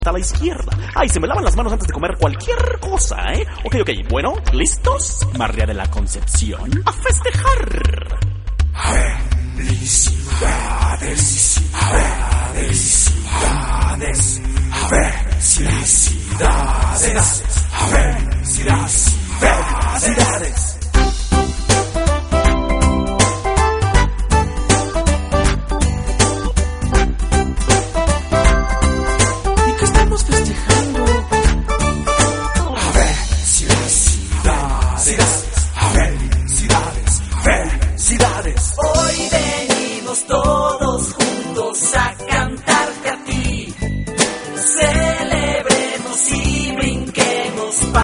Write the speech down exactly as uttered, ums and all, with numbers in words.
a la izquierda. Ay, se me lavan las manos antes de comer cualquier cosa, ¿eh? Ok, ok, bueno, ¿listos? María de la Concepción, ¡a festejar! Felicidades,